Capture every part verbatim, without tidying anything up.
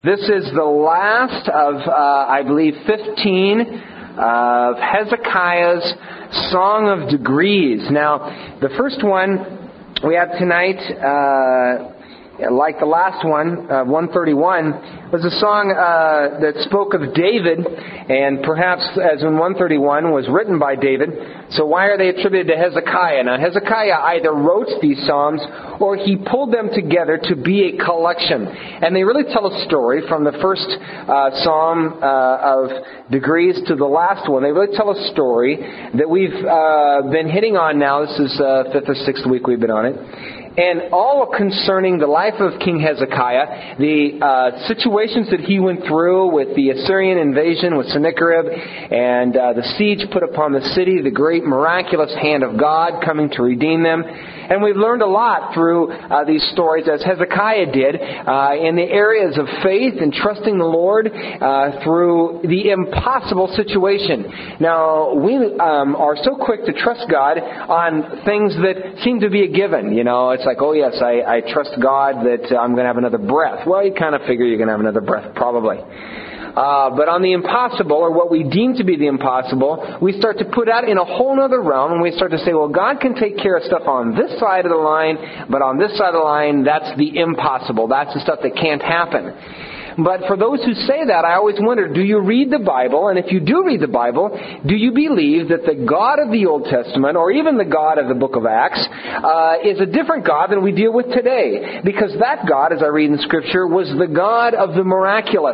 This is the last of, uh, I believe, fifteen of Hezekiah's Song of Degrees. Now, the first one we have tonight, uh, like the last one, uh, one thirty-one, was a song uh, that spoke of David, and perhaps as in one thirty-one was written by David. So why are they attributed to Hezekiah? Now, Hezekiah either wrote these psalms or he pulled them together to be a collection. And they really tell a story from the first uh, psalm uh, of Degrees to the last one. They really tell a story that we've uh, been hitting on now. This is the uh, fifth or sixth week we've been on it. And all concerning the life of King Hezekiah, the uh, situations that he went through with the Assyrian invasion with Sennacherib, and uh, the siege put upon the city, the great miraculous hand of God coming to redeem them. And we've learned a lot through uh, these stories, as Hezekiah did, uh, in the areas of faith and trusting the Lord uh, through the impossible situation. Now, we um, are so quick to trust God on things that seem to be a given. You know, it's like, oh yes, I, I trust God that I'm going to have another breath. Well, you kind of figure you're going to have another breath, probably. Uh, but on the impossible, or what we deem to be the impossible, we start to put that in a whole other realm, and we start to say, well, God can take care of stuff on this side of the line, but on this side of the line, that's the impossible. That's the stuff that can't happen. But for those who say that, I always wonder, do you read the Bible? And if you do read the Bible, do you believe that the God of the Old Testament, or even the God of the book of Acts, uh, is a different God than we deal with today? Because that God, as I read in Scripture, was the God of the miraculous.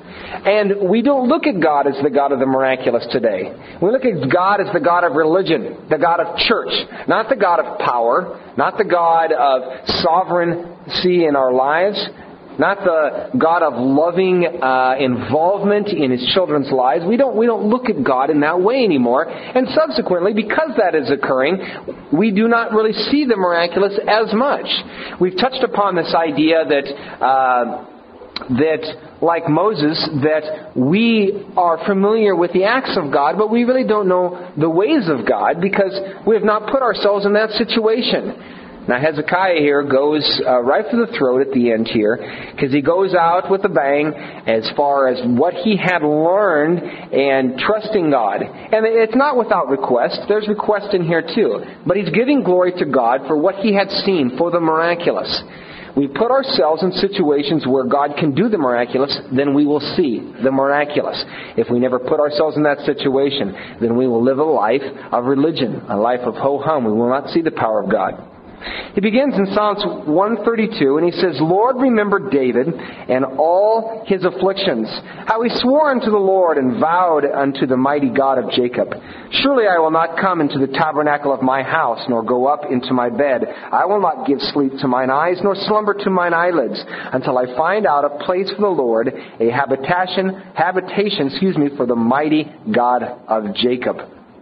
And we don't look at God as the God of the miraculous today. We look at God as the God of religion, the God of church, not the God of power, not the God of sovereignty in our lives, not the God of loving uh, involvement in His children's lives. We don't we don't look at God in that way anymore. And subsequently, because that is occurring, we do not really see the miraculous as much. We've touched upon this idea that uh, that, like Moses, that we are familiar with the acts of God, but we really don't know the ways of God because we have not put ourselves in that situation. Now, Hezekiah here goes uh, right for the throat at the end here, because he goes out with a bang as far as what he had learned and trusting God. And it's not without request. There's request in here too. But he's giving glory to God for what he had seen, for the miraculous. We put ourselves in situations where God can do the miraculous, then we will see the miraculous. If we never put ourselves in that situation, then we will live a life of religion, a life of ho-hum. We will not see the power of God. He begins in Psalms one thirty-two, and he says, Lord, remember David and all his afflictions, how he swore unto the Lord and vowed unto the mighty God of Jacob. Surely I will not come into the tabernacle of my house, nor go up into my bed. I will not give sleep to mine eyes, nor slumber to mine eyelids, until I find out a place for the Lord, a habitation, habitation, excuse me, for the mighty God of Jacob.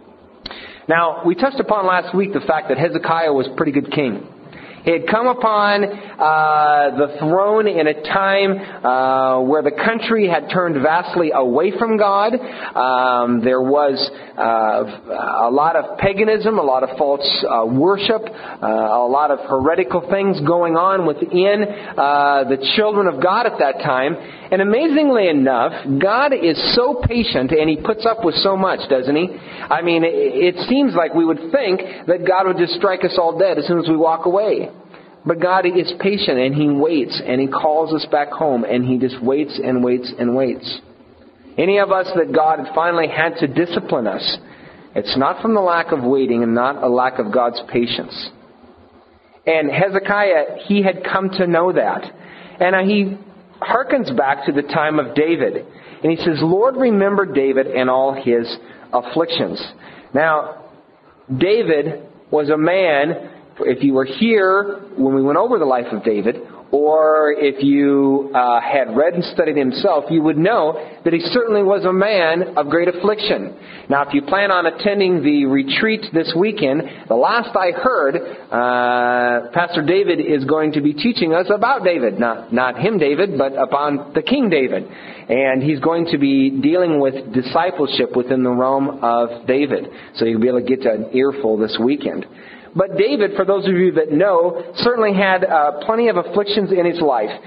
Now, we touched upon last week the fact that Hezekiah was a pretty good king. He had come upon uh, the throne in a time uh, where the country had turned vastly away from God. Um, there was uh, a lot of paganism, a lot of false uh, worship, uh, a lot of heretical things going on within uh, the children of God at that time. And amazingly enough, God is so patient and He puts up with so much, doesn't He? I mean, it seems like we would think that God would just strike us all dead as soon as we walk away. But God is patient and He waits and He calls us back home and He just waits and waits and waits. Any of us that God finally had to discipline us, it's not from the lack of waiting and not a lack of God's patience. And Hezekiah, he had come to know that. And he harkens back to the time of David. And he says, Lord, remember David and all his afflictions. Now, David was a man, if you were here when we went over the life of David, or if you uh, had read and studied himself, you would know that he certainly was a man of great affliction. Now, if you plan on attending the retreat this weekend, the last I heard, uh, Pastor David is going to be teaching us about David. Not, not him, David, but upon the King David. And he's going to be dealing with discipleship within the realm of David. So you'll be able to get an earful this weekend. But David, for those of you that know, certainly had uh, plenty of afflictions in his life.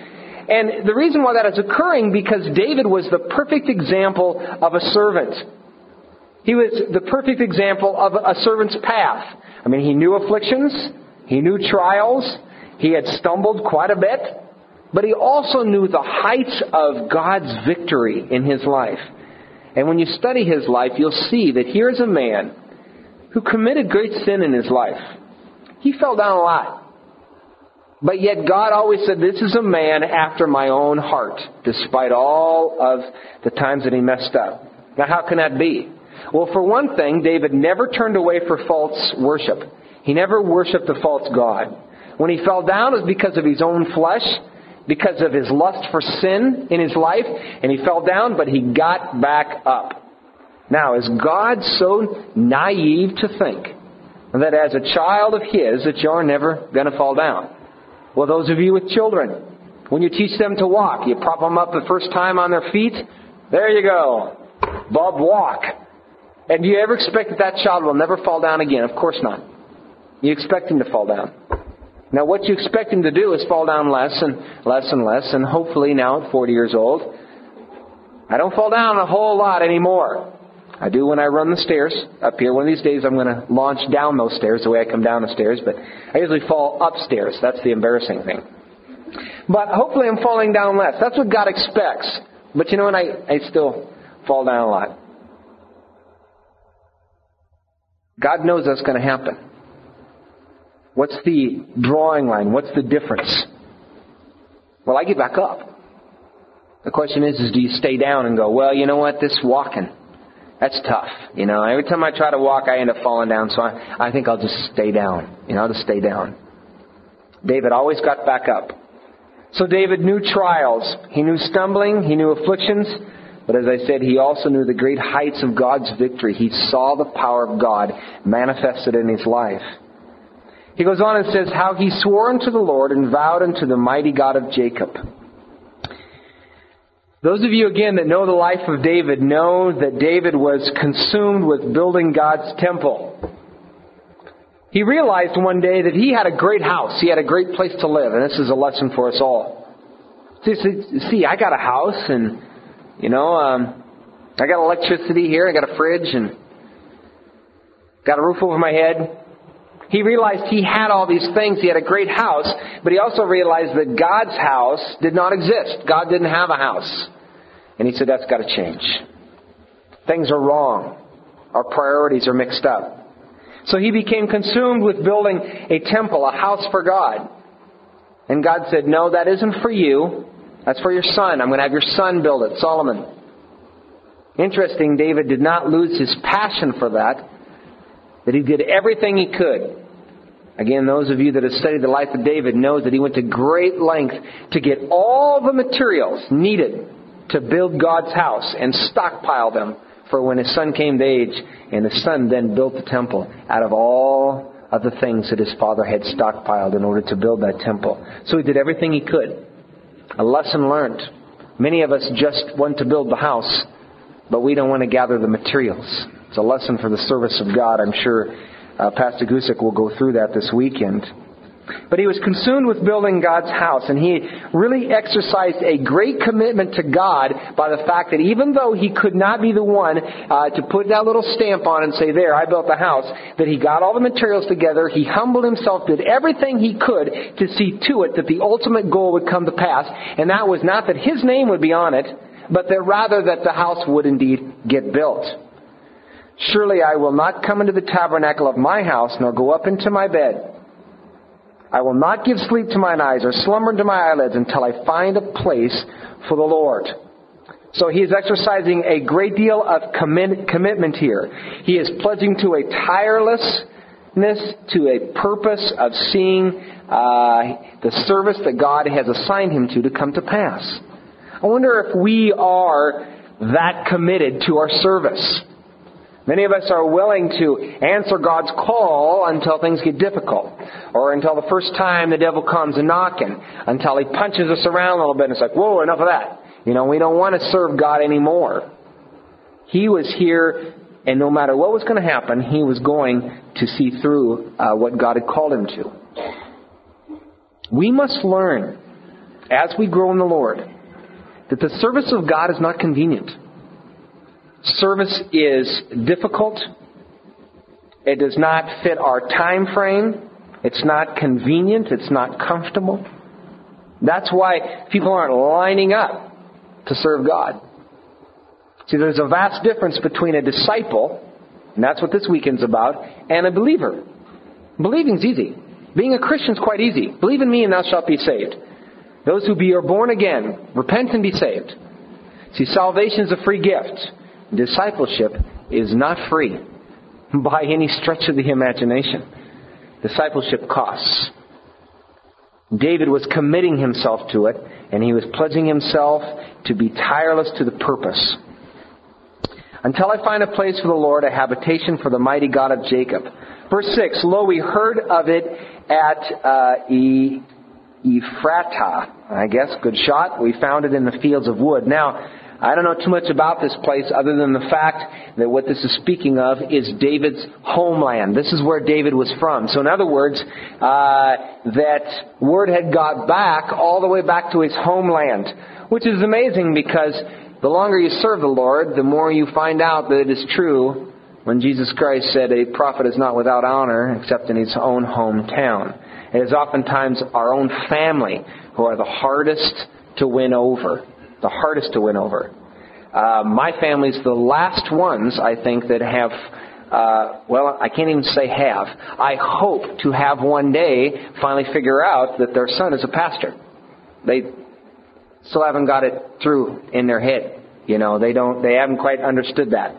And the reason why that is occurring, because David was the perfect example of a servant. He was the perfect example of a servant's path. I mean, he knew afflictions, he knew trials, he had stumbled quite a bit, but he also knew the heights of God's victory in his life. And when you study his life, you'll see that here's a man who committed great sin in his life. He fell down a lot. But yet God always said, this is a man after my own heart, despite all of the times that he messed up. Now, how can that be? Well, for one thing, David never turned away for false worship. He never worshipped a false god. When he fell down, it was because of his own flesh, because of his lust for sin in his life, and he fell down, but he got back up. Now, is God so naive to think that as a child of his that you're never going to fall down? Well, those of you with children, when you teach them to walk, you prop them up the first time on their feet. There you go. Bub, walk. And do you ever expect that that child will never fall down again? Of course not. You expect him to fall down. Now, what you expect him to do is fall down less and less and less. And hopefully now at forty years old, I don't fall down a whole lot anymore. I do when I run the stairs up here. One of these days I'm going to launch down those stairs the way I come down the stairs. But I usually fall upstairs. That's the embarrassing thing. But hopefully I'm falling down less. That's what God expects. But you know what? I, I still fall down a lot. God knows that's going to happen. What's the drawing line? What's the difference? Well, I get back up. The question is, is do you stay down and go, well, you know what, this walking, that's tough. You know, every time I try to walk, I end up falling down, so I, I think I'll just stay down. You know, I'll just stay down. David always got back up. So David knew trials. He knew stumbling. He knew afflictions. But as I said, he also knew the great heights of God's victory. He saw the power of God manifested in his life. He goes on and says how he swore unto the Lord and vowed unto the mighty God of Jacob. Those of you, again, that know the life of David know that David was consumed with building God's temple. He realized one day that he had a great house. He had a great place to live. And this is a lesson for us all. See, see I got a house and, you know, um, I got electricity here. I got a fridge and got a roof over my head. He realized he had all these things. He had a great house. But he also realized that God's house did not exist. God didn't have a house. And he said, that's got to change. Things are wrong. Our priorities are mixed up. So he became consumed with building a temple, a house for God. And God said, no, that isn't for you. That's for your son. I'm going to have your son build it, Solomon. Interesting, David did not lose his passion for that. That he did everything he could. Again, those of you that have studied the life of David knows that he went to great length to get all the materials needed to build God's house and stockpile them for when his son came to age. And his son then built the temple out of all of the things that his father had stockpiled in order to build that temple. So he did everything he could. A lesson learned. Many of us just want to build the house, but we don't want to gather the materials. It's a lesson for the service of God. I'm sure uh, Pastor Gusick will go through that this weekend. But he was consumed with building God's house, and he really exercised a great commitment to God by the fact that even though he could not be the one uh, to put that little stamp on and say, there, I built the house, that he got all the materials together, he humbled himself, did everything he could to see to it that the ultimate goal would come to pass, and that was not that his name would be on it, but that rather that the house would indeed get built. Surely I will not come into the tabernacle of my house, nor go up into my bed. I will not give sleep to mine eyes, or slumber into my eyelids, until I find a place for the Lord. So he is exercising a great deal of commit, commitment here. He is pledging to a tirelessness, to a purpose of seeing uh, the service that God has assigned him to to come to pass. I wonder if we are that committed to our service. Many of us are willing to answer God's call until things get difficult. Or until the first time the devil comes a knocking. Until he punches us around a little bit and it's like, whoa, enough of that. You know, we don't want to serve God anymore. He was here, and no matter what was going to happen, he was going to see through uh, what God had called him to. We must learn as we grow in the Lord, that the service of God is not convenient. Service is difficult. It does not fit our time frame. It's not convenient. It's not comfortable. That's why people aren't lining up to serve God. See, there's a vast difference between a disciple, and that's what this weekend's about, and a believer. Believing's easy. Being a Christian's quite easy. Believe in me and thou shalt be saved. Those who be are born again, repent and be saved. See, salvation is a free gift. Discipleship is not free by any stretch of the imagination. Discipleship costs. David was committing himself to it, and he was pledging himself to be tireless to the purpose. Until I find a place for the Lord, a habitation for the mighty God of Jacob. Verse six, lo, we heard of it at uh, e- Ephratah. I guess, good shot. We found it in the fields of wood. Now, I don't know too much about this place other than the fact that what this is speaking of is David's homeland. This is where David was from. So in other words, uh, that word had got back all the way back to his homeland, which is amazing because the longer you serve the Lord, the more you find out that it is true when Jesus Christ said a prophet is not without honor except in his own hometown. It is oftentimes our own family who are the hardest to win over. The hardest to win over. Uh, my family's the last ones, I think, that have, uh, well, I can't even say have. I hope to have one day finally figure out that their son is a pastor. They still haven't got it through in their head. You know, they don't, they haven't quite understood that.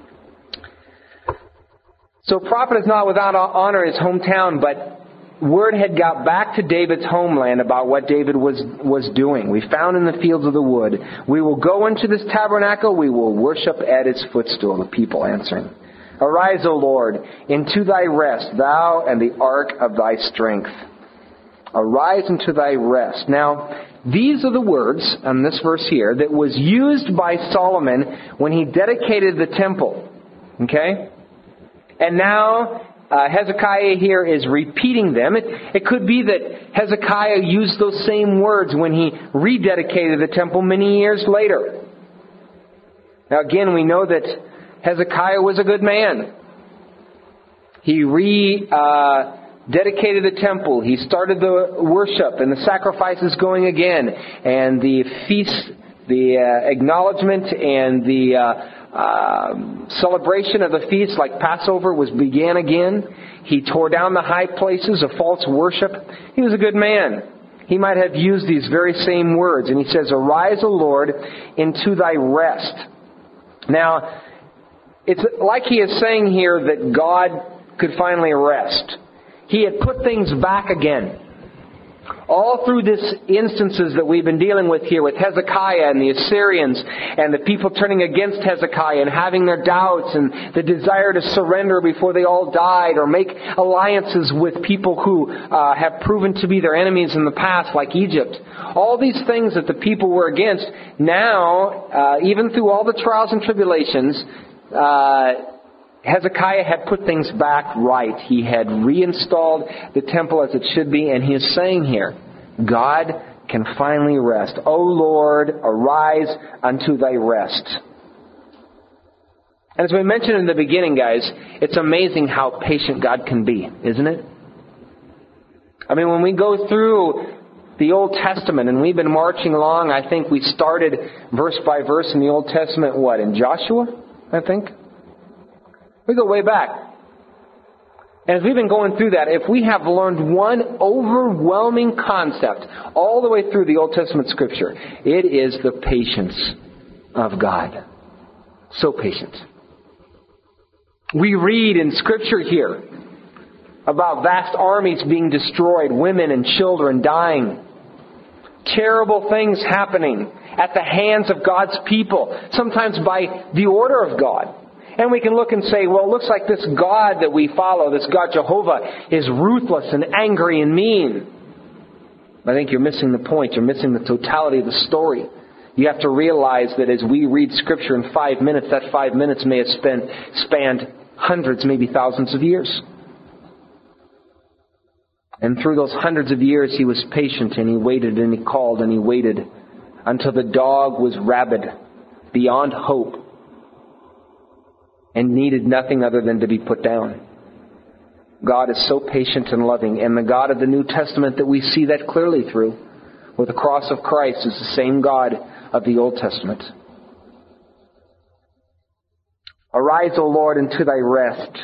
So prophet is not without honor in his hometown, but word had got back to David's homeland about what David was, was doing. We found in the fields of the wood. We will go into this tabernacle. We will worship at its footstool. The people answering. Arise, O Lord, into thy rest, thou and the ark of thy strength. Arise into thy rest. Now, these are the words in this verse here that was used by Solomon when he dedicated the temple. Okay? And now Uh, Hezekiah here is repeating them. It, it could be that Hezekiah used those same words when he rededicated the temple many years later. Now again, we know that Hezekiah was a good man. He rededicated uh, the temple. He started the worship and the sacrifices going again. And the feast, the uh, acknowledgement and the Uh, Uh, celebration of the feast like Passover was began again. He tore down the high places of false worship. He was a good man. He might have used these very same words. And he says, Arise, O Lord, into thy rest. Now, it's like he is saying here that God could finally rest. He had put things back again. All through this instances that we've been dealing with here with Hezekiah and the Assyrians and the people turning against Hezekiah and having their doubts and the desire to surrender before they all died or make alliances with people who uh, have proven to be their enemies in the past, like Egypt. All these things that the people were against, now, uh, even through all the trials and tribulations, uh, Hezekiah had put things back right. He had reinstalled the temple as it should be, and he is saying here, God can finally rest. O Lord, arise unto thy rest. And as we mentioned in the beginning, guys, it's amazing how patient God can be, isn't it? I mean, when we go through the Old Testament, and we've been marching along, I think we started verse by verse in the Old Testament, what, in Joshua, I think? We go way back. And as we've been going through that, if we have learned one overwhelming concept all the way through the Old Testament Scripture, it is the patience of God. So patient. We read in Scripture here about vast armies being destroyed, women and children dying, terrible things happening at the hands of God's people, sometimes by the order of God. And we can look and say, well, it looks like this God that we follow, this God Jehovah, is ruthless and angry and mean. I think you're missing the point. You're missing the totality of the story. You have to realize that as we read Scripture in five minutes, that five minutes may have spent, spanned hundreds, maybe thousands of years. And through those hundreds of years, he was patient and he waited and he called and he waited until the dog was rabid, beyond hope, and needed nothing other than to be put down. God is so patient and loving, and the God of the New Testament that we see that clearly through with the cross of Christ is the same God of the Old Testament. Arise, O Lord, into thy rest.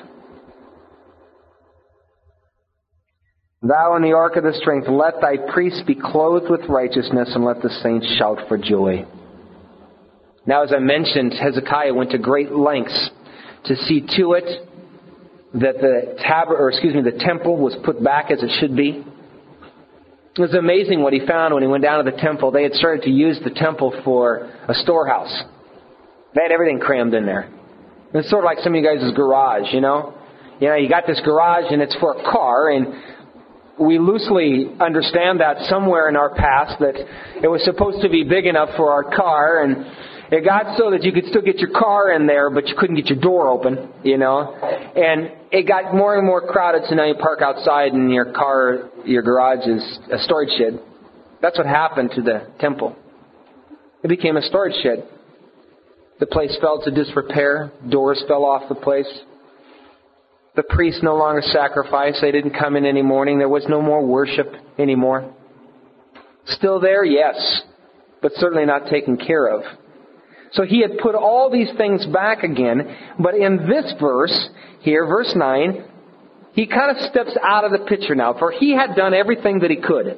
Thou in the ark of the strength, let thy priests be clothed with righteousness, and let the saints shout for joy. Now, as I mentioned, Hezekiah went to great lengths to see to it that the tab, or excuse me, the temple was put back as it should be. It was amazing what he found when he went down to the temple. They had started to use the temple for a storehouse. They had everything crammed in there. It's sort of like some of you guys' garage, you know. You know, you got this garage and it's for a car, and we loosely understand that somewhere in our past that it was supposed to be big enough for our car, and it got so that you could still get your car in there, but you couldn't get your door open, you know. And it got more and more crowded, so now you park outside and your car, your garage is a storage shed. That's what happened to the temple. It became a storage shed. The place fell to disrepair. Doors fell off the place. The priests no longer sacrificed. They didn't come in any morning. There was no more worship anymore. Still there? Yes. But certainly not taken care of. So he had put all these things back again. But in this verse here, verse nine, he kind of steps out of the picture now. For he had done everything that he could.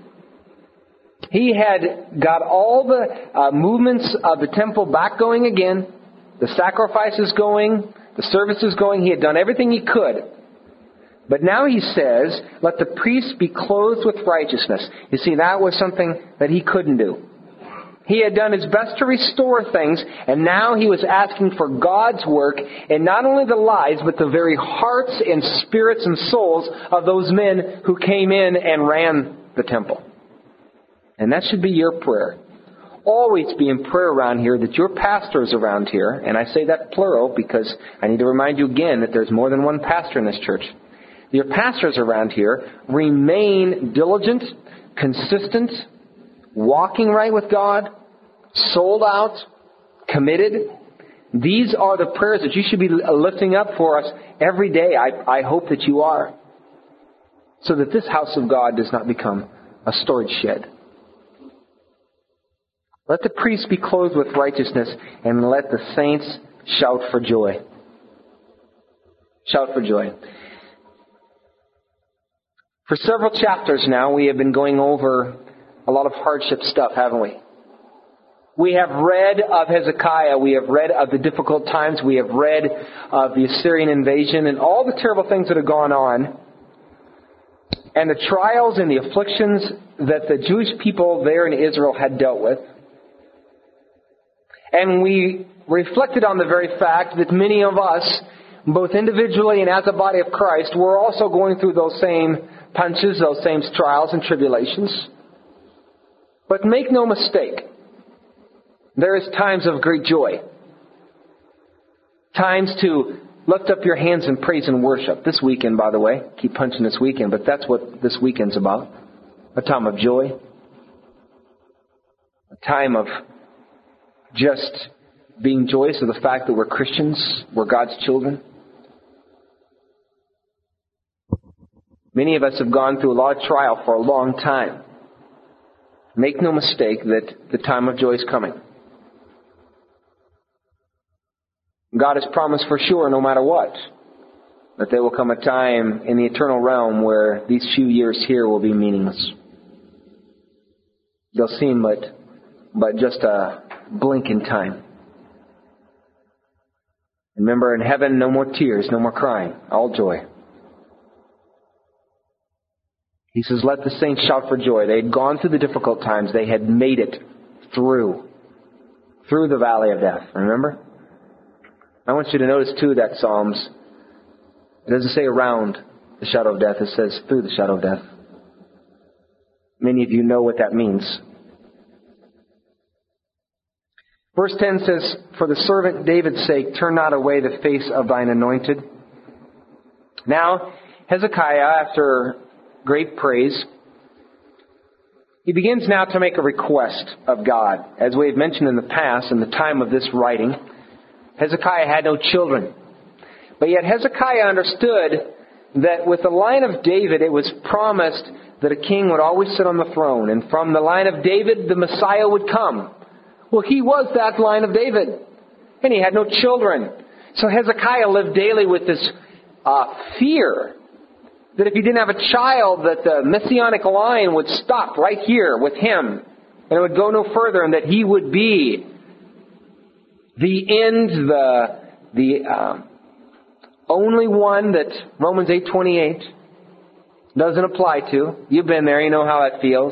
He had got all the uh, movements of the temple back going again. The sacrifices going. The services going. He had done everything he could. But now he says, let the priests be clothed with righteousness. You see, that was something that he couldn't do. He had done his best to restore things, and now he was asking for God's work in not only the lives, but the very hearts and spirits and souls of those men who came in and ran the temple. And that should be your prayer. Always be in prayer around here that your pastors around here, and I say that plural because I need to remind you again that there's more than one pastor in this church. Your pastors around here remain diligent, consistent, walking right with God, sold out, committed. These are the prayers that you should be lifting up for us every day. I, I hope that you are. So that this house of God does not become a storage shed. Let the priests be clothed with righteousness, and let the saints shout for joy. Shout for joy. For several chapters now, we have been going over a lot of hardship stuff, haven't we? We have read of Hezekiah. We have read of the difficult times. We have read of the Assyrian invasion and all the terrible things that have gone on. And the trials and the afflictions that the Jewish people there in Israel had dealt with. And we reflected on the very fact that many of us, both individually and as a body of Christ, were also going through those same punches, those same trials and tribulations. But make no mistake, there is times of great joy. Times to lift up your hands in praise and worship. This weekend, by the way. Keep punching this weekend, but that's what this weekend's about. A time of joy. A time of just being joyous of the fact that we're Christians, we're God's children. Many of us have gone through a lot of trial for a long time. Make no mistake that the time of joy is coming. God has promised for sure, no matter what, that there will come a time in the eternal realm where these few years here will be meaningless. They'll seem but, but just a blink in time. Remember, in heaven, no more tears, no more crying, all joy. He says, let the saints shout for joy. They had gone through the difficult times. They had made it through. Through the valley of death. Remember? I want you to notice, too, that Psalms, it doesn't say around the shadow of death. It says through the shadow of death. Many of you know what that means. Verse ten says, for the servant David's sake, turn not away the face of thine anointed. Now, Hezekiah, after great praise, he begins now to make a request of God. As we have mentioned in the past, in the time of this writing, Hezekiah had no children. But yet Hezekiah understood that with the line of David, it was promised that a king would always sit on the throne. And from the line of David, the Messiah would come. Well, he was that line of David. And he had no children. So Hezekiah lived daily with this uh, fear that if he didn't have a child, that the messianic line would stop right here with him. And it would go no further, and that he would be the end, the, the uh, only one that Romans eight twenty-eight doesn't apply to. You've been there, you know how that feels.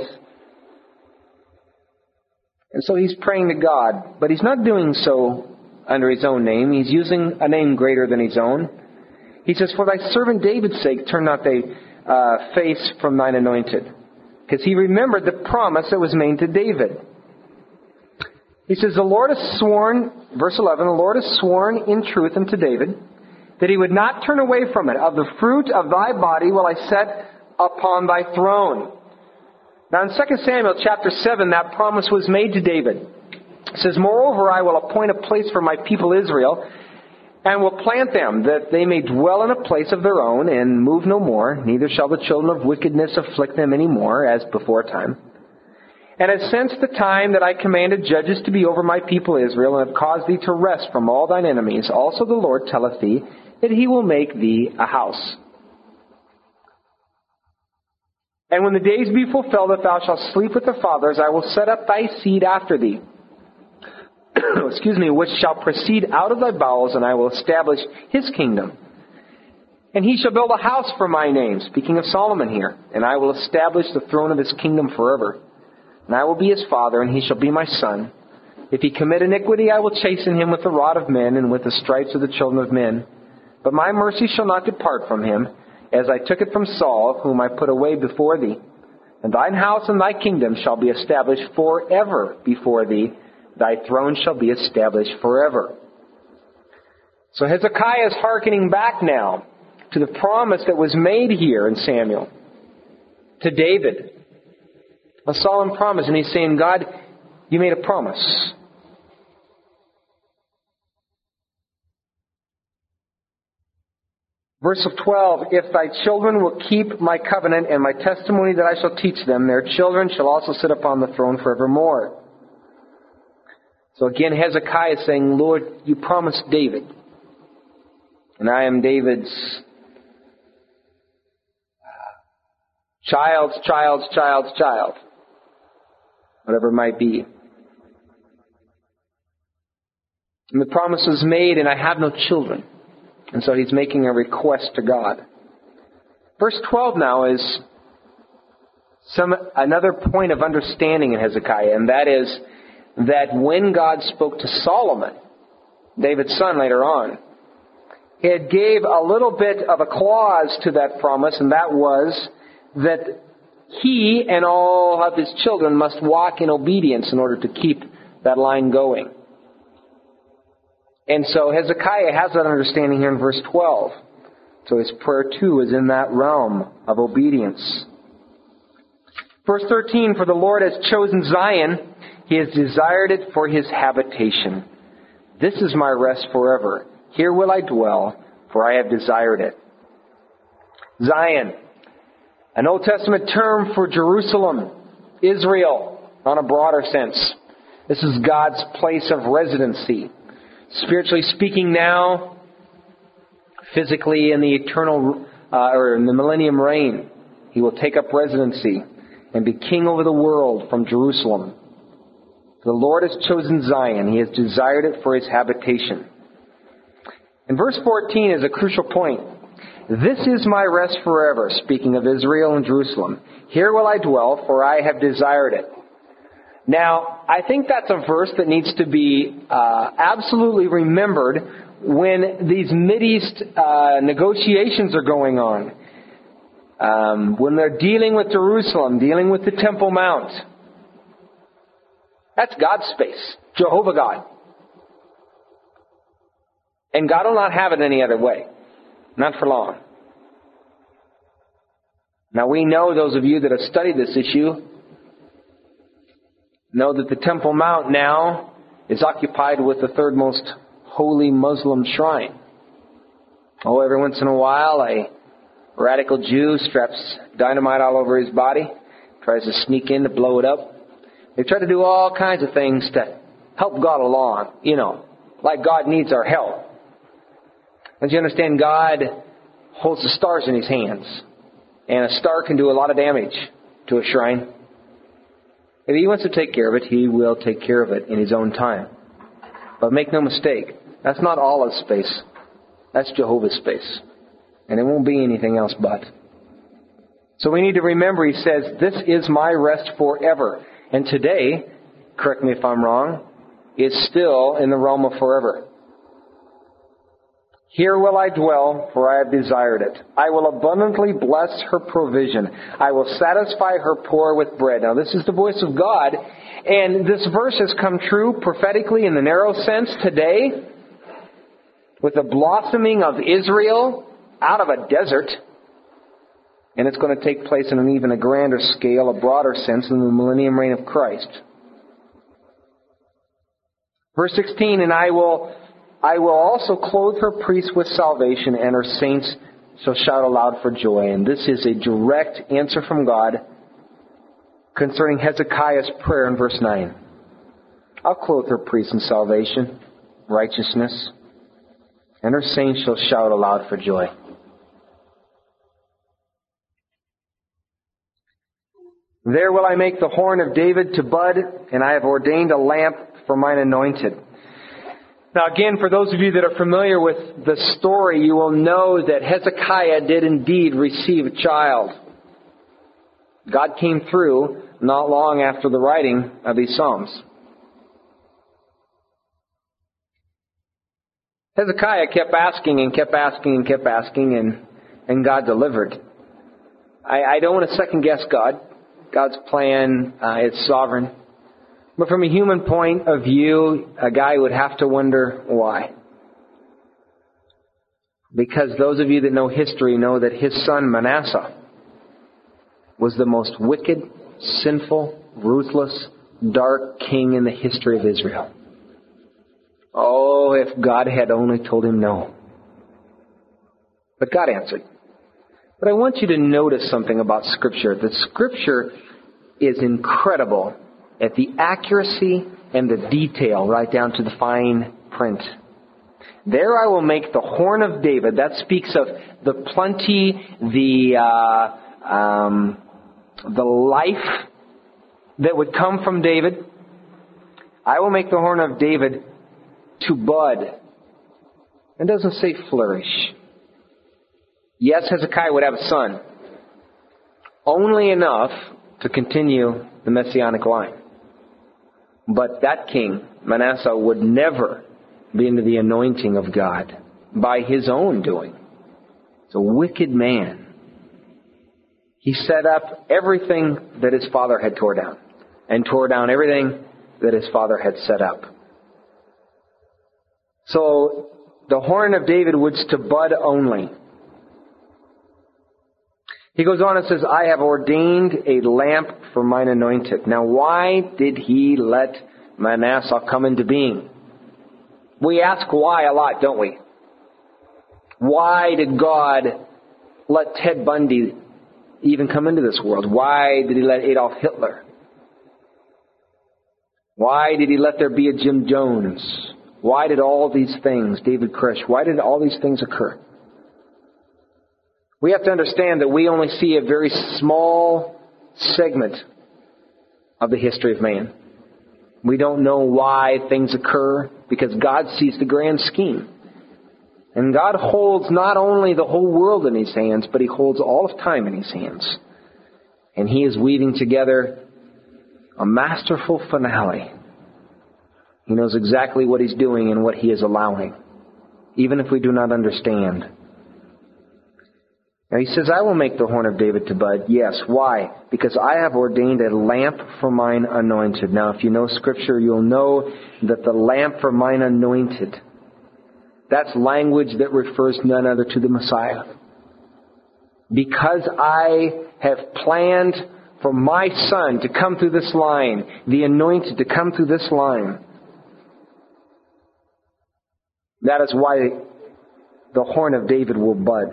And so he's praying to God, but he's not doing so under his own name. He's using a name greater than his own. He says, "For thy servant David's sake, turn not thy uh, face from thine anointed." Because he remembered the promise that was made to David. He says, "The Lord has sworn," verse eleven, "the Lord has sworn in truth unto David, that he would not turn away from it. Of the fruit of thy body will I set upon thy throne." Now in Second Samuel chapter seven, that promise was made to David. It says, "Moreover, I will appoint a place for my people Israel, and will plant them, that they may dwell in a place of their own, and move no more. Neither shall the children of wickedness afflict them any more, as before time. And has since the time that I commanded judges to be over my people Israel, and have caused thee to rest from all thine enemies, also the Lord telleth thee that he will make thee a house. And when the days be fulfilled that thou shalt sleep with the fathers, I will set up thy seed after thee, excuse me, which shall proceed out of thy bowels, and I will establish his kingdom. And he shall build a house for my name," speaking of Solomon here, "and I will establish the throne of his kingdom forever. And I will be his father, and he shall be my son. If he commit iniquity, I will chasten him with the rod of men, and with the stripes of the children of men. But my mercy shall not depart from him, as I took it from Saul, whom I put away before thee. And thine house and thy kingdom shall be established forever before thee. Thy throne shall be established forever." So Hezekiah is hearkening back now to the promise that was made here in Samuel to David. A solemn promise. And he's saying, "God, you made a promise. Verse of twelve, "If thy children will keep my covenant and my testimony that I shall teach them, their children shall also sit upon the throne forevermore." So again, Hezekiah is saying, "Lord, you promised David. And I am David's child's child's child's child." Whatever it might be. And the promise was made, and I have no children. And so he's making a request to God. Verse twelve now is some another point of understanding in Hezekiah, and that is that when God spoke to Solomon, David's son later on, he had gave a little bit of a clause to that promise, and that was that he and all of his children must walk in obedience in order to keep that line going. And so Hezekiah has that understanding here in verse twelve. So his prayer too is in that realm of obedience. Verse thirteen, "For the Lord has chosen Zion, he has desired it for his habitation. This is my rest forever. Here will I dwell, for I have desired it." Zion, an Old Testament term for Jerusalem, Israel, on a broader sense. This is God's place of residency. Spiritually speaking now, physically in the eternal, uh, or in the millennium reign, he will take up residency and be king over the world from Jerusalem. The Lord has chosen Zion. He has desired it for his habitation. And verse fourteen is a crucial point. "This is my rest forever," speaking of Israel and Jerusalem. "Here will I dwell, for I have desired it." Now, I think that's a verse that needs to be uh, absolutely remembered when these Mideast uh, negotiations are going on. Um, when they're dealing with Jerusalem, dealing with the Temple Mount. That's God's space. Jehovah God. And God will not have it any other way. Not for long. Now we know, those of you that have studied this issue, know that the Temple Mount now is occupied with the third most holy Muslim shrine. Oh, every once in a while a radical Jew straps dynamite all over his body, tries to sneak in to blow it up. They try to do all kinds of things to help God along, you know, like God needs our help. Don't you understand, God holds the stars in His hands, and a star can do a lot of damage to a shrine. If He wants to take care of it, He will take care of it in His own time. But make no mistake, that's not Allah's space. That's Jehovah's space. And it won't be anything else but. So we need to remember, He says, this is my rest forever. And today, correct me if I'm wrong, is still in the realm of forever. Here will I dwell, for I have desired it. I will abundantly bless her provision. I will satisfy her poor with bread. Now this is the voice of God. And this verse has come true prophetically in the narrow sense today, with the blossoming of Israel out of a desert. And it's going to take place in an even a grander scale, a broader sense, in the millennium reign of Christ. Verse sixteen, and I will, I will also clothe her priests with salvation, and her saints shall shout aloud for joy. And this is a direct answer from God concerning Hezekiah's prayer in verse nine. I'll clothe her priests in salvation, righteousness, and her saints shall shout aloud for joy. There will I make the horn of David to bud, and I have ordained a lamp for mine anointed. Now again, for those of you that are familiar with the story, you will know that Hezekiah did indeed receive a child. God came through not long after the writing of these Psalms. Hezekiah kept asking and kept asking and kept asking, and, and God delivered. I, I don't want to second guess God. God's plan uh, is sovereign. But from a human point of view, a guy would have to wonder why. Because those of you that know history know that his son Manasseh was the most wicked, sinful, ruthless, dark king in the history of Israel. Oh, if God had only told him no. But God answered. But I want you to notice something about Scripture. That Scripture is incredible at the accuracy and the detail, right down to the fine print. There I will make the horn of David. That speaks of the plenty, the uh, um, the life that would come from David. I will make the horn of David to bud. It doesn't say flourish. Yes, Hezekiah would have a son. Only enough to continue the messianic line. But that king, Manasseh, would never be into the anointing of God by his own doing. It's a wicked man. He set up everything that his father had tore down, and tore down everything that his father had set up. So the horn of David was to bud only. He goes on and says, I have ordained a lamp for mine anointed. Now, why did he let Manasseh come into being? We ask why a lot, don't we? Why did God let Ted Bundy even come into this world? Why did he let Adolf Hitler? Why did he let there be a Jim Jones? Why did all these things, David Koresh, why did all these things occur? We have to understand that we only see a very small segment of the history of man. We don't know why things occur because God sees the grand scheme. And God holds not only the whole world in His hands, but He holds all of time in His hands. And He is weaving together a masterful finale. He knows exactly what He's doing and what He is allowing, even if we do not understand. Now he says, I will make the horn of David to bud. Yes. Why? Because I have ordained a lamp for mine anointed. Now if you know Scripture, you'll know that the lamp for mine anointed, that's language that refers none other to the Messiah. Because I have planned for my son to come through this line, the anointed to come through this line. That is why the horn of David will bud.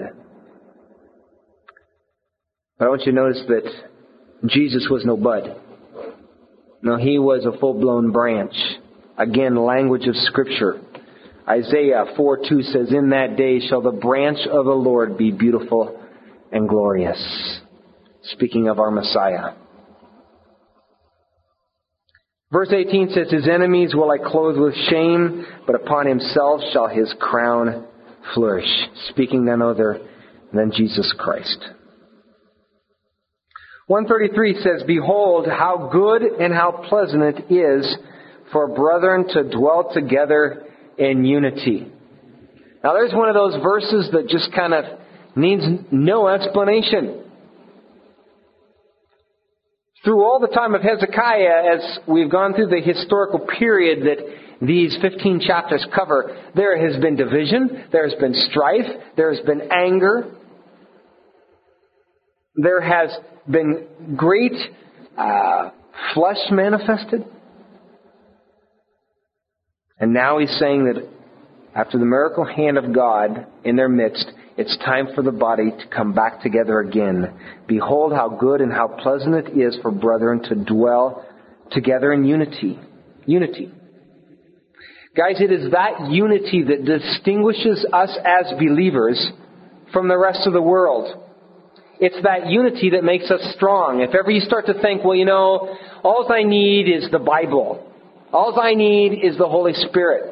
But I want you to notice that Jesus was no bud. No, he was a full-blown branch. Again, language of Scripture. Isaiah four two says, "In that day shall the branch of the Lord be beautiful and glorious." Speaking of our Messiah. Verse eighteen says, "His enemies will I clothe with shame, but upon himself shall his crown flourish." Speaking none other than Jesus Christ. one thirty-three says, "Behold, how good and how pleasant it is for brethren to dwell together in unity." Now there's one of those verses that just kind of needs no explanation. Through all the time of Hezekiah, as we've gone through the historical period that these fifteen chapters cover, there has been division, there has been strife, there has been anger, there has been great uh, flesh manifested. And now he's saying that after the miracle hand of God in their midst, it's time for the body to come back together again. "Behold how good and how pleasant it is for brethren to dwell together in unity." Unity. Guys, it is that unity that distinguishes us as believers from the rest of the world. It's that unity that makes us strong. If ever you start to think, well, you know, all I need is the Bible. All I need is the Holy Spirit.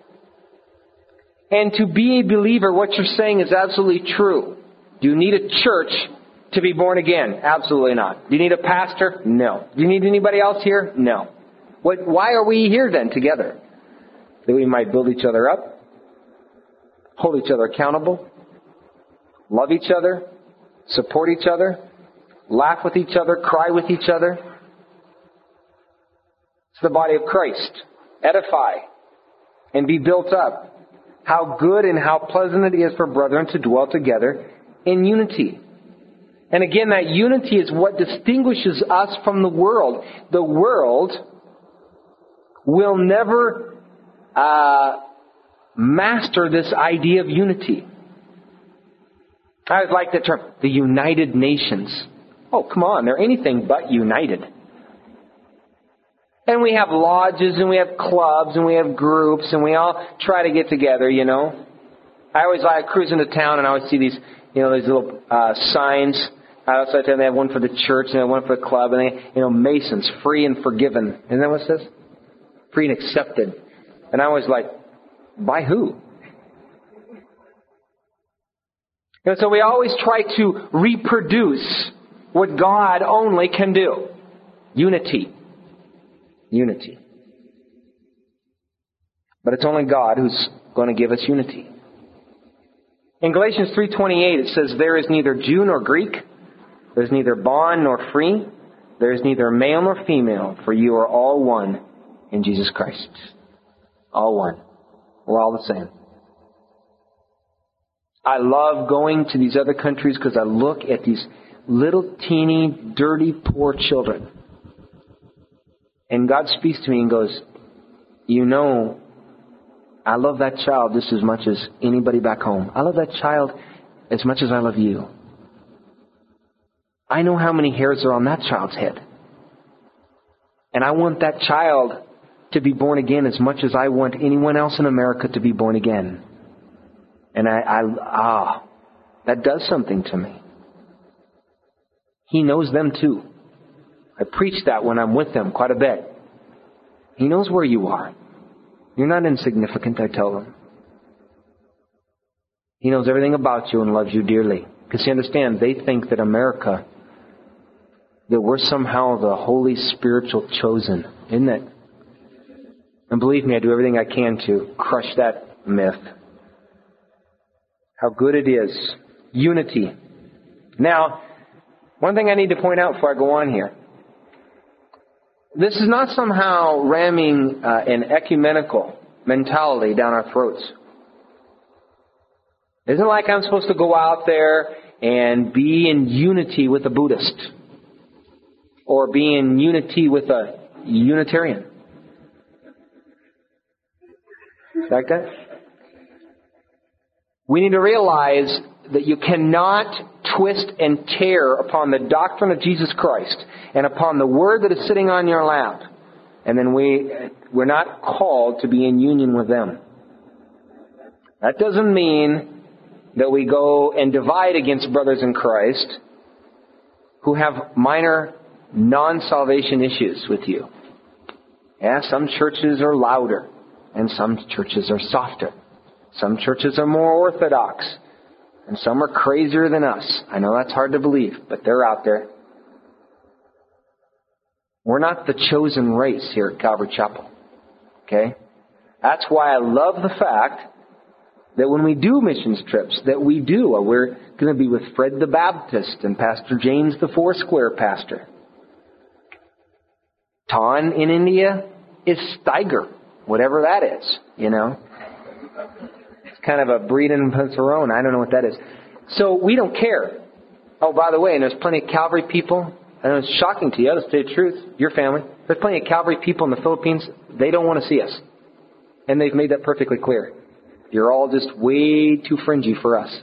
And to be a believer, what you're saying is absolutely true. Do you need a church to be born again? Absolutely not. Do you need a pastor? No. Do you need anybody else here? No. What, why are we here then together? That we might build each other up, hold each other accountable, love each other, support each other, laugh with each other, cry with each other. It's the body of Christ. Edify and be built up. How good and how pleasant it is for brethren to dwell together in unity. And again, that unity is what distinguishes us from the world. The world will never uh, master this idea of unity. I always like that term, the United Nations. Oh, come on, they're anything but united. And we have lodges, and we have clubs, and we have groups, and we all try to get together, you know. I always like cruising to town, and I always see these, you know, these little uh, signs outside town. They have one for the church, and they have one for the club, and they, you know, Masons, free and forgiven. Isn't that what it says? Free and accepted. And I was like, by who? And so we always try to reproduce what God only can do. Unity. Unity. But it's only God who's going to give us unity. In Galatians three twenty-eight it says, "There is neither Jew nor Greek, there is neither bond nor free, there is neither male nor female, for you are all one in Jesus Christ." All one. We're all the same. I love going to these other countries because I look at these little teeny, dirty, poor children. And God speaks to me and goes, "You know, I love that child just as much as anybody back home. I love that child as much as I love you. I know how many hairs are on that child's head. And I want that child to be born again as much as I want anyone else in America to be born again." And I, I ah, that does something to me. He knows them too. I preach that when I'm with them quite a bit. He knows where you are. You're not insignificant, I tell them. He knows everything about you and loves you dearly. Because you understand, they think that America, that we're somehow the holy spiritual chosen, isn't it? And believe me, I do everything I can to crush that myth. How good it is. Unity. Now, one thing I need to point out before I go on here. This is not somehow ramming uh, an ecumenical mentality down our throats. It isn't like I'm supposed to go out there and be in unity with a Buddhist or be in unity with a Unitarian. Like that? We need to realize that you cannot twist and tear upon the doctrine of Jesus Christ and upon the Word that is sitting on your lap. And then we, we're not called to be in union with them. That doesn't mean that we go and divide against brothers in Christ who have minor non-salvation issues with you. Yeah, some churches are louder and some churches are softer. Some churches are more orthodox and some are crazier than us. I know that's hard to believe, but they're out there. We're not the chosen race here at Calvary Chapel. Okay? That's why I love the fact that when we do missions trips, that we do. We're going to be with Fred the Baptist and Pastor James the Foursquare pastor. Ton in India is Steiger, whatever that is, you know. It's kind of a breed in Pensacola. I don't know what that is. So we don't care. Oh, by the way, and there's plenty of Calvary people. I know it's shocking to you, to say the truth, your family. There's plenty of Calvary people in the Philippines. They don't want to see us. And they've made that perfectly clear. You're all just way too fringy for us.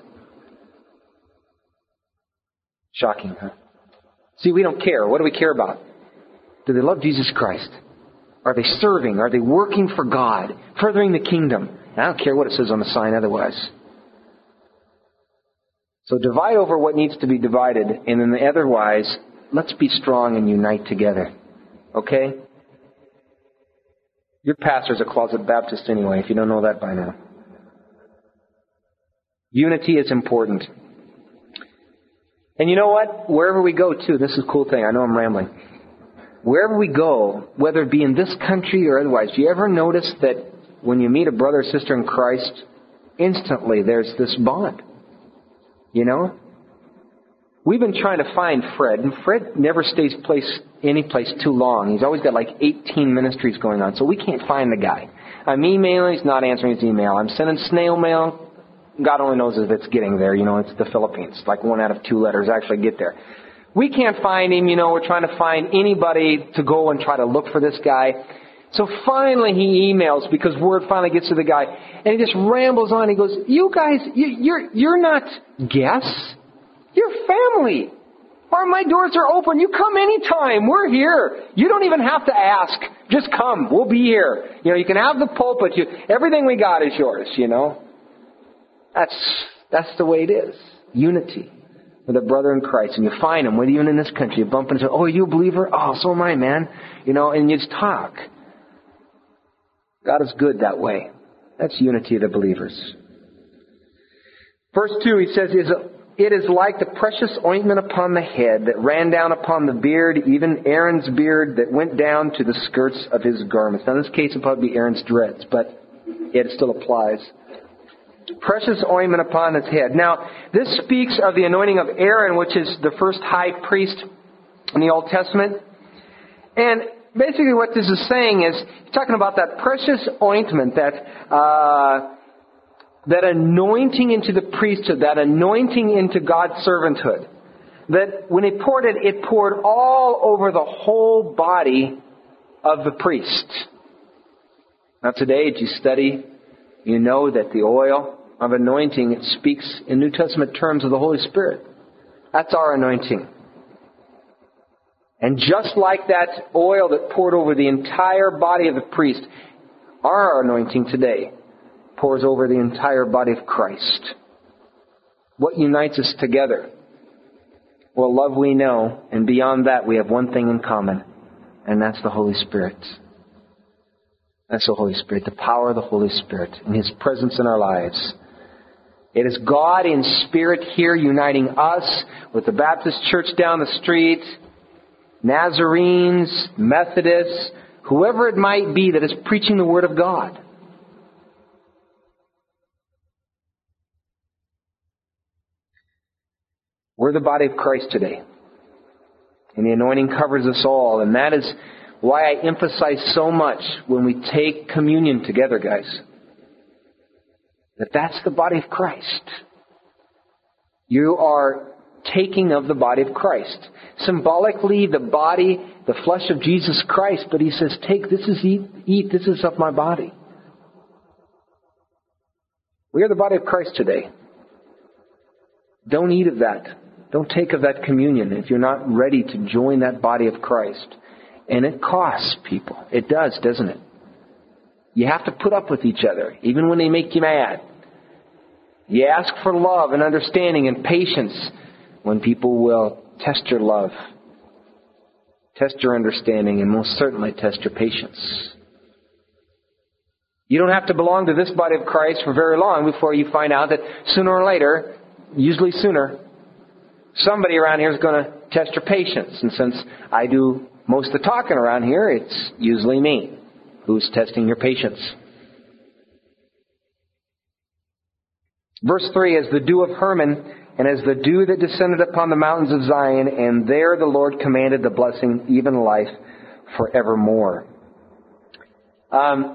Shocking, huh? See, we don't care. What do we care about? Do they love Jesus Christ? Are they serving? Are they working for God? Furthering the kingdom? I don't care what it says on the sign otherwise. So divide over what needs to be divided, and then otherwise, let's be strong and unite together. Okay? Your pastor's a closet Baptist anyway, if you don't know that by now. Unity is important. And you know what? Wherever we go, too, this is a cool thing. I know I'm rambling. Wherever we go, whether it be in this country or otherwise, do you ever notice that when you meet a brother or sister in Christ, instantly there's this bond? You know? We've been trying to find Fred, and Fred never stays place any place too long. He's always got like eighteen ministries going on, so we can't find the guy. I'm emailing, he's not answering his email. I'm sending snail mail. God only knows if it's getting there. You know, it's the Philippines. Like one out of two letters actually get there. We can't find him. You know, we're trying to find anybody to go and try to look for this guy. So finally he emails because word finally gets to the guy. And he just rambles on. He goes, you guys, you, you're, you're not guests. You're family. Or my doors are open. You come anytime. We're here. You don't even have to ask. Just come. We'll be here. You know, you can have the pulpit. You, everything we got is yours, you know. That's that's the way it is. Unity with a brother in Christ. And you find them, whether even in this country, you bump into, oh, are you a believer? Oh, so am I, man. You know, and you just talk. God is good that way. That's unity of the believers. Verse two, he says, it is like the precious ointment upon the head that ran down upon the beard, even Aaron's beard that went down to the skirts of his garments. Now in this case, it would probably be Aaron's dreads, but it still applies. Precious ointment upon his head. Now, this speaks of the anointing of Aaron, which is the first high priest in the Old Testament. And basically what this is saying is, he's talking about that precious ointment, that uh, that anointing into the priesthood, that anointing into God's servanthood. That when he poured it, it poured all over the whole body of the priest. Now today, as you study, you know that the oil of anointing, it speaks in New Testament terms of the Holy Spirit. That's our anointing. And just like that oil that poured over the entire body of the priest, our anointing today pours over the entire body of Christ. What unites us together? Well, love we know, and beyond that we have one thing in common, and that's the Holy Spirit. That's the Holy Spirit, the power of the Holy Spirit, and His presence in our lives. It is God in spirit here uniting us with the Baptist church down the street, Nazarenes, Methodists, whoever it might be that is preaching the Word of God. We're the body of Christ today. And the anointing covers us all. And that is why I emphasize so much when we take communion together, guys. That that's the body of Christ. You are taking of the body of Christ. Symbolically, the body, the flesh of Jesus Christ, but he says, take, this is, eat, eat, this is of my body. We are the body of Christ today. Don't eat of that. Don't take of that communion if you're not ready to join that body of Christ. And it costs people. It does, doesn't it? You have to put up with each other, even when they make you mad. You ask for love and understanding and patience when people will test your love, test your understanding, and most certainly test your patience. You don't have to belong to this body of Christ for very long before you find out that sooner or later, usually sooner, somebody around here is going to test your patience. And since I do most of the talking around here, it's usually me who's testing your patience. Verse three, as the dew of Hermon, and as the dew that descended upon the mountains of Zion, and there the Lord commanded the blessing, even life, forevermore. Um,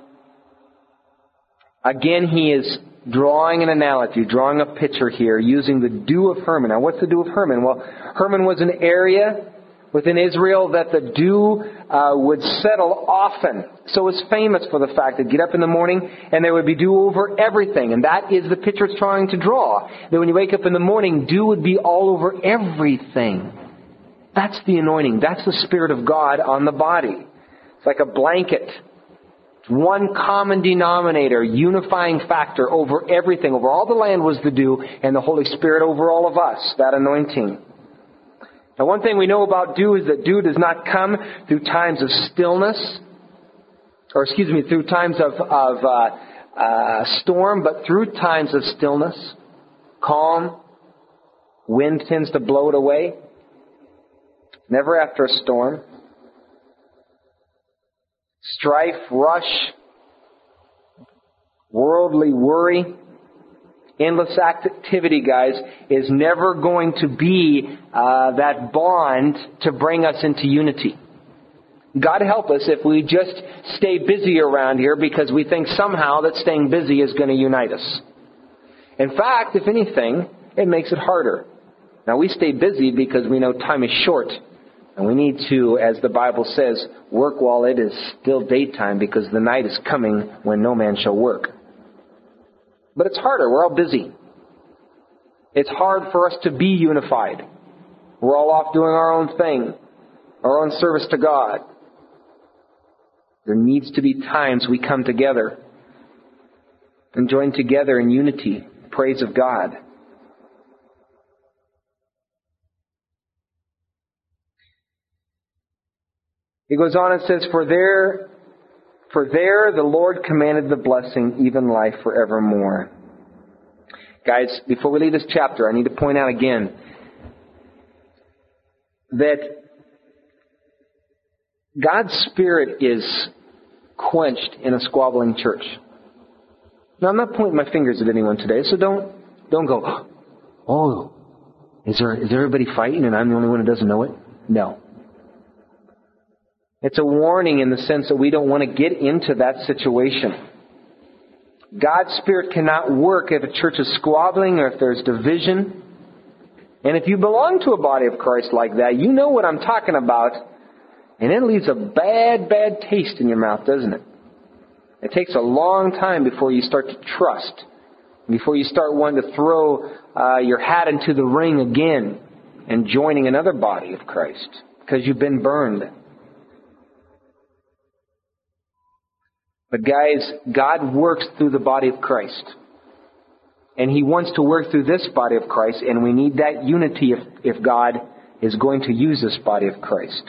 again, he is drawing an analogy, drawing a picture here, using the dew of Hermon. Now, what's the dew of Hermon? Well, Hermon was an area within Israel that the dew uh, would settle often. So it's famous for the fact that get up in the morning and there would be dew over everything. And that is the picture it's trying to draw. That when you wake up in the morning, dew would be all over everything. That's the anointing. That's the Spirit of God on the body. It's like a blanket. One common denominator, unifying factor over everything. Over all the land was the dew, and the Holy Spirit over all of us, that anointing. Now, one thing we know about dew is that dew does not come through times of stillness, or excuse me, through times of, of uh, uh, storm, but through times of stillness, calm. Wind tends to blow it away. Never after a storm. Strife, rush, worldly worry, endless activity, guys, is never going to be uh, that bond to bring us into unity. God help us if we just stay busy around here because we think somehow that staying busy is going to unite us. In fact, if anything, it makes it harder. Now, we stay busy because we know time is short. And we need to, as the Bible says, work while it is still daytime because the night is coming when no man shall work. But it's harder. We're all busy. It's hard for us to be unified. We're all off doing our own thing, our own service to God. There needs to be times we come together and join together in unity, praise of God. He goes on and says, For there, for there the Lord commanded the blessing, even life forevermore. Guys, before we leave this chapter, I need to point out again that God's Spirit is quenched in a squabbling church. Now, I'm not pointing my fingers at anyone today, so don't don't go, oh, is there is everybody fighting and I'm the only one who doesn't know it? No. It's a warning in the sense that we don't want to get into that situation. God's Spirit cannot work if a church is squabbling or if there's division. And if you belong to a body of Christ like that, you know what I'm talking about. And it leaves a bad, bad taste in your mouth, doesn't it? It takes a long time before you start to trust. Before you start wanting to throw uh, your hat into the ring again and joining another body of Christ. Because you've been burned. But guys, God works through the body of Christ. And He wants to work through this body of Christ, and we need that unity if, if God is going to use this body of Christ.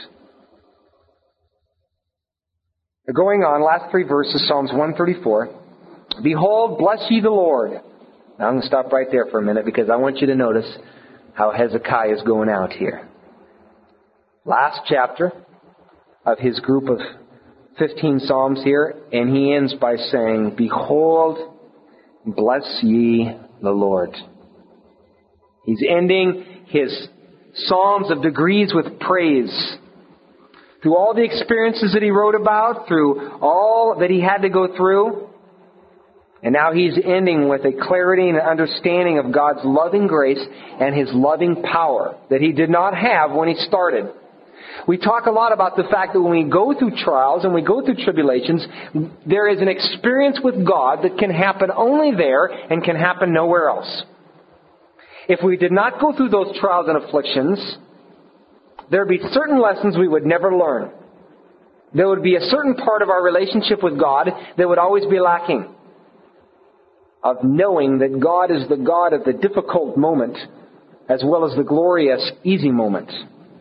Going on, last three verses, Psalms one thirty-four. Behold, bless ye the Lord. Now I'm going to stop right there for a minute because I want you to notice how Hezekiah is going out here. Last chapter of his group of fifteen Psalms here, and he ends by saying, Behold, bless ye the Lord. He's ending his Psalms of degrees with praise. Through all the experiences that he wrote about, through all that he had to go through, And now he's ending with a clarity and an understanding of God's loving grace and His loving power that he did not have when he started. We talk a lot about the fact that when we go through trials and we go through tribulations, there is an experience with God that can happen only there and can happen nowhere else. If we did not go through those trials and afflictions, there would be certain lessons we would never learn. There would be a certain part of our relationship with God that would always be lacking. Of knowing that God is the God of the difficult moment as well as the glorious, easy moment.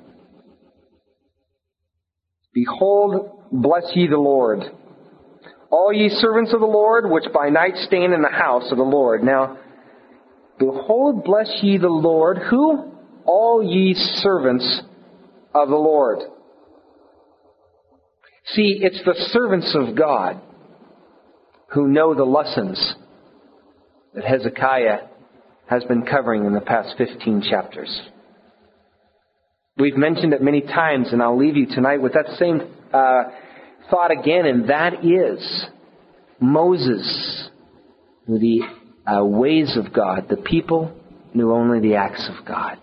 Behold, bless ye the Lord, all ye servants of the Lord, which by night stand in the house of the Lord. Now, behold, bless ye the Lord, who? All ye servants of the Lord. See, it's the servants of God who know the lessons that Hezekiah has been covering in the past fifteen chapters. We've mentioned it many times, and I'll leave you tonight with that same uh, thought again, and that is Moses knew the uh, ways of God. The people knew only the acts of God.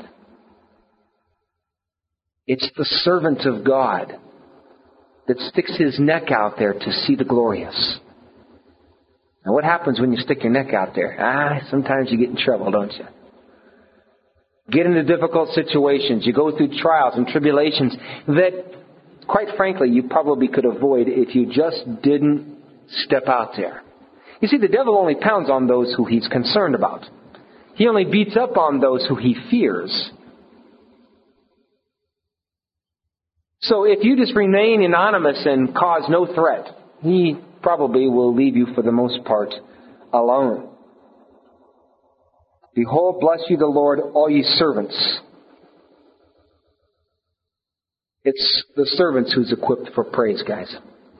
It's the servant of God that sticks his neck out there to see the glorious. Now, what happens when you stick your neck out there? Ah, sometimes you get in trouble, don't you? Get into difficult situations. You go through trials and tribulations that, quite frankly, you probably could avoid if you just didn't step out there. You see, the devil only pounds on those who he's concerned about. He only beats up on those who he fears. So if you just remain anonymous and cause no threat, he probably will leave you for the most part alone. Behold, bless you the Lord, all ye servants. It's the servants who's equipped for praise, guys.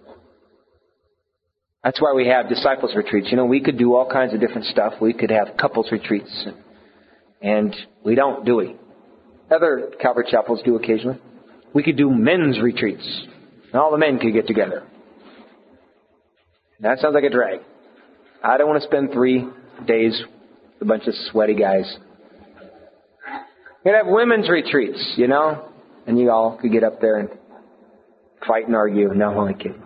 That's why we have disciples retreats. You know, we could do all kinds of different stuff. We could have couples retreats. And we don't, do we? Other Calvary chapels do occasionally. We could do men's retreats. And all the men could get together. That sounds like a drag. I don't want to spend three days with a bunch of sweaty guys. We'd have women's retreats, you know, and you all could get up there and fight and argue. No, I'm only kidding.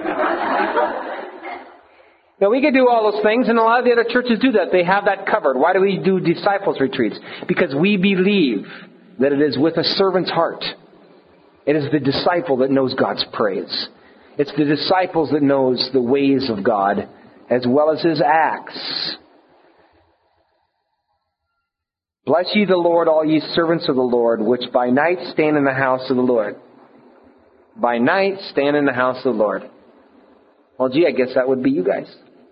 Now, we could do all those things, and a lot of the other churches do that. They have that covered. Why do we do disciples retreats? Because we believe that it is with a servant's heart. It is the disciple that knows God's praise. It's the disciples that knows the ways of God as well as His acts. Bless ye the Lord, all ye servants of the Lord, which by night stand in the house of the Lord. By night stand in the house of the Lord. Well, gee, I guess that would be you guys.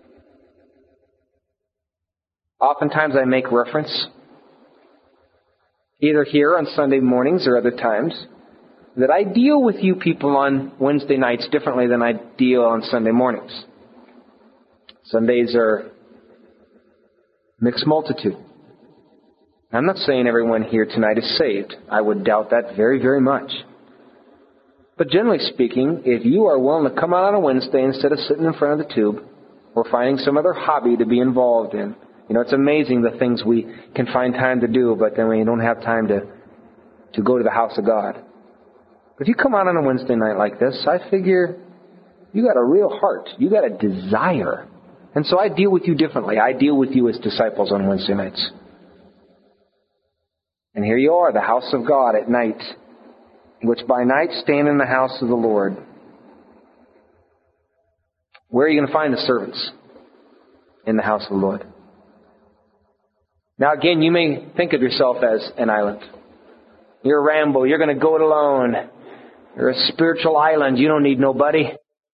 Oftentimes I make reference, either here on Sunday mornings or other times, that I deal with you people on Wednesday nights differently than I deal on Sunday mornings. Sundays are mixed multitude. I'm not saying everyone here tonight is saved. I would doubt that very, very much. But generally speaking, if you are willing to come out on a Wednesday instead of sitting in front of the tube or finding some other hobby to be involved in, you know, it's amazing the things we can find time to do, but then we don't have time to, to go to the house of God. If you come out on a Wednesday night like this, I figure you got a real heart. You got a desire. And so I deal with you differently. I deal with you as disciples on Wednesday nights. And here you are, the house of God at night, which by night stand in the house of the Lord. Where are you going to find the servants? In the house of the Lord. Now again, you may think of yourself as an island. You're a ramble. You're going to go it alone. You're a spiritual island. You don't need nobody.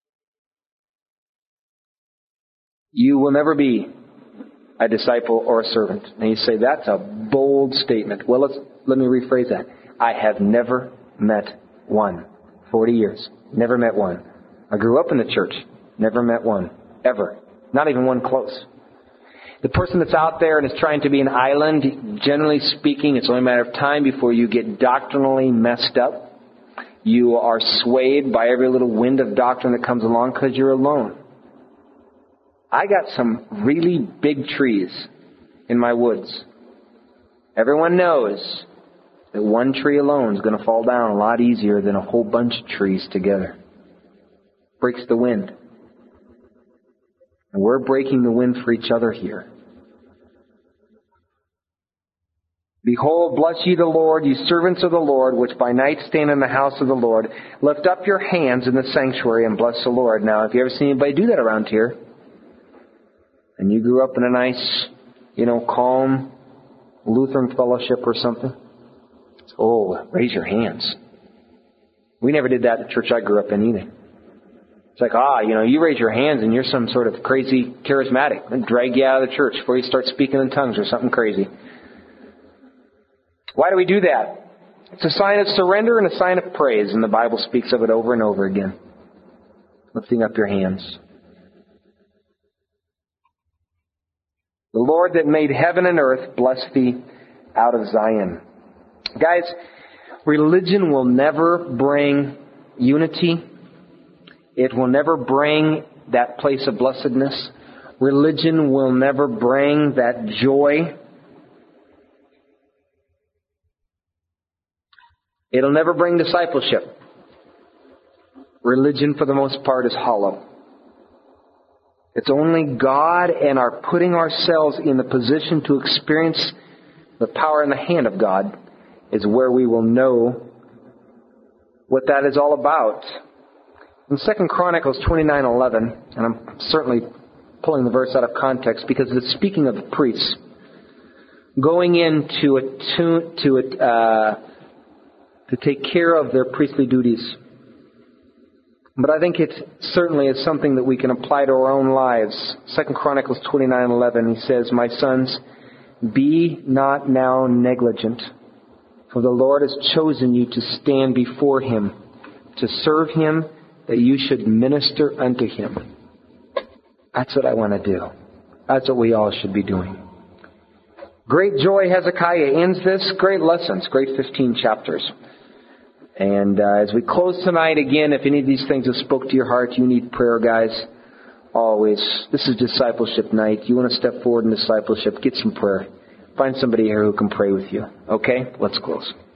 You will never be a disciple or a servant. And you say, that's a bold statement. Well, let's, let me rephrase that. I have never met one. Forty years. Never met one. I grew up in the church. Never met one. Ever. Not even one close. The person that's out there and is trying to be an island, generally speaking, it's only a matter of time before you get doctrinally messed up. You are swayed by every little wind of doctrine that comes along because you're alone. I got some really big trees in my woods. Everyone knows that one tree alone is going to fall down a lot easier than a whole bunch of trees together. Breaks the wind. And we're breaking the wind for each other here. Behold, bless ye the Lord, ye servants of the Lord, which by night stand in the house of the Lord. Lift up your hands in the sanctuary and bless the Lord. Now, if you ever seen anybody do that around here, and you grew up in a nice, you know, calm Lutheran fellowship or something, oh, raise your hands. We never did that at the church I grew up in either. It's like, ah, you know, you raise your hands and you're some sort of crazy charismatic. And drag you out of the church before you start speaking in tongues or something crazy. Why do we do that? It's a sign of surrender and a sign of praise, and the Bible speaks of it over and over again. Lifting up your hands. The Lord that made heaven and earth bless thee out of Zion. Guys, religion will never bring unity. It will never bring that place of blessedness. Religion will never bring that joy. It'll never bring discipleship. Religion, for the most part, is hollow. It's only God and our putting ourselves in the position to experience the power and the hand of God is where we will know what that is all about. In Second Chronicles twenty-nine eleven, and I'm certainly pulling the verse out of context because it's speaking of the priests going in to attune, to uh, to take care of their priestly duties. But I think it certainly is something that we can apply to our own lives. Second Chronicles twenty-nine eleven, he says, "My sons, be not now negligent, for the Lord has chosen you to stand before Him, to serve Him, that you should minister unto Him." That's what I want to do. That's what we all should be doing. Great joy, Hezekiah ends this. Great lessons, great fifteen chapters. And uh, as we close tonight, again, if any of these things have spoke to your heart, you need prayer, guys, always. This is discipleship night. You want to step forward in discipleship, get some prayer. Find somebody here who can pray with you. Okay? Let's close.